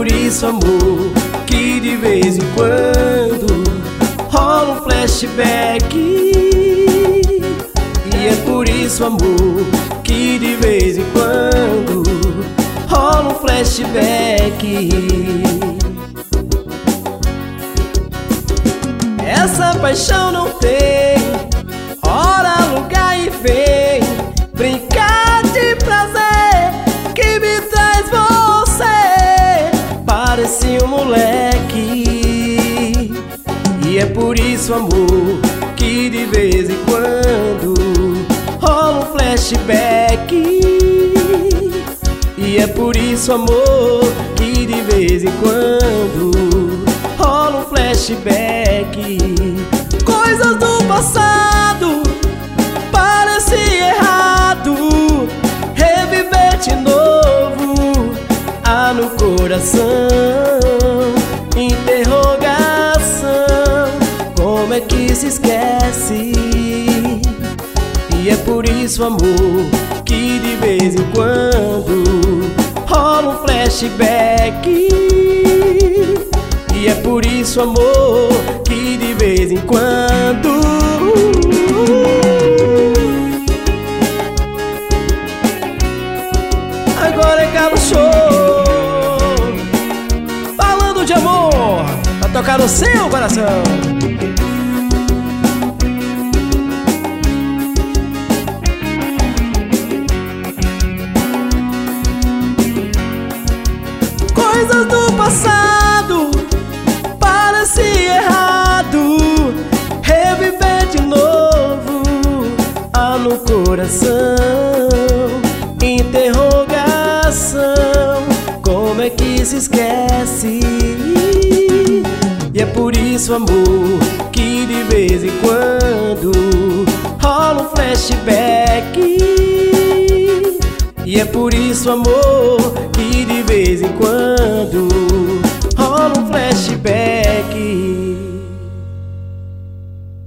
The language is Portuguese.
isso, amor, que de vez em quando rola um flashback. E é por isso, amor, que de vez em quando rola um flashback. Essa paixão não tem hora, lugar e vem brincar de prazer que me traz você. Parece um moleque. E é por isso, amor, que de vez em quando rola um flashback. E é por isso, amor, que de vez em quando rola um flashback. Coisas do passado parece errado, reviver de novo há no coração interrogação. Como é que se esquece? E é por isso, amor, que de vez em quando rola um flashback. E é por isso, amor, que de vez em quando agora é Cabo Show, falando de amor pra tocar no seu coração. Coisas do passado parece errado, reviver de novo há no coração interrogação. Como é que se esquece? E é por isso, amor, que de vez em quando rola um flashback. E é por isso, amor, que de vez em quando rola um flashback.